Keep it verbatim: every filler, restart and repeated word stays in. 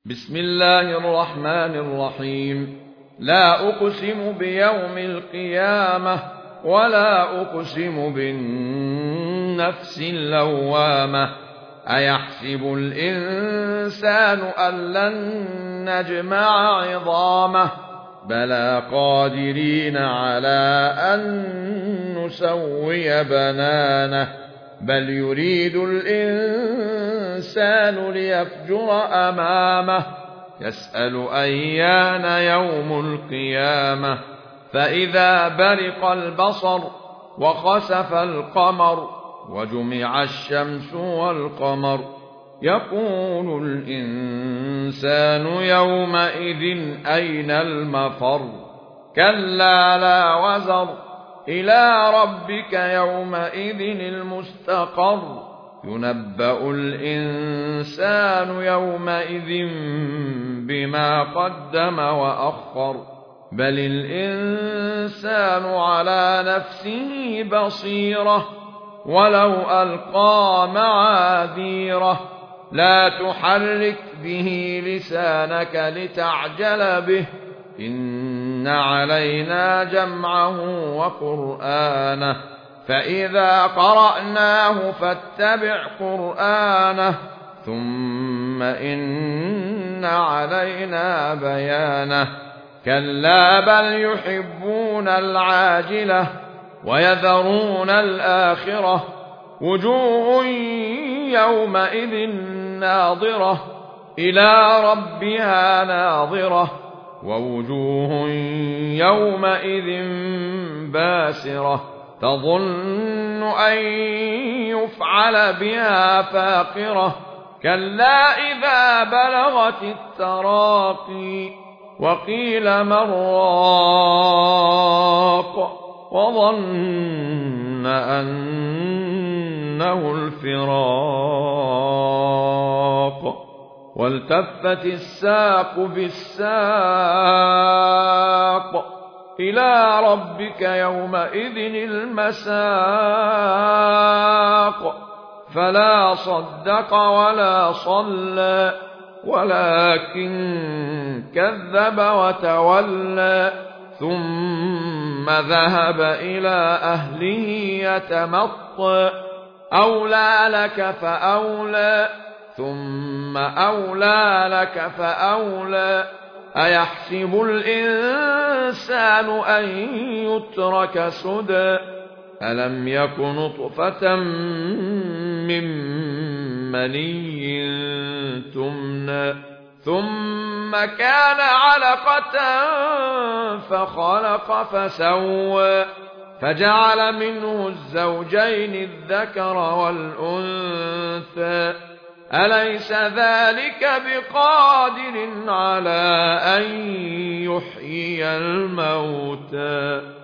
بسم الله الرحمن الرحيم. لا أقسم بيوم القيامة ولا أقسم بالنفس اللوامة. أيحسب الإنسان أن لن نجمع عظامه بلى قادرين على أن نسوي بنانه بل يريد الإنسان ليفجر أمامه يسأل أيان يوم القيامة فإذا برق البصر وخسف القمر وجمع الشمس والقمر يقول الإنسان يومئذ أين المفر كلا لا وزر إلى ربك يومئذ المستقر ينبأ الإنسان يومئذ بما قدم وأخر بل الإنسان على نفسه بصيرة ولو ألقى معاذيره لا تحرك به لسانك لتعجل به إن علينا جمعه وقرآنه فإذا قرأناه فاتبع قرآنه ثم إن علينا بيانه كلا بل يحبون العاجلة ويذرون الآخرة وجوه يومئذ ناظرة إلى ربها ناظرة ووجوه يومئذ باسرة تظن أن يفعل بها فاقرة كلا إذا بلغت التراقي وقيل من راق وظن أنه الفراق والتفت الساق بالساق إلى ربك يومئذ المساق فلا صدق ولا صلى ولكن كذب وتولى ثم ذهب إلى أهله يتمطى أولى لك فأولى ثم أولى لك فأولى أيحسب الإنسان أن يترك سدى ألم يك نطفة من مني تمنى ثم كان علقة فخلق فسوى فجعل منه الزوجين الذكر والأنثى أليس ذلك بقادر على أن يحيي الموتى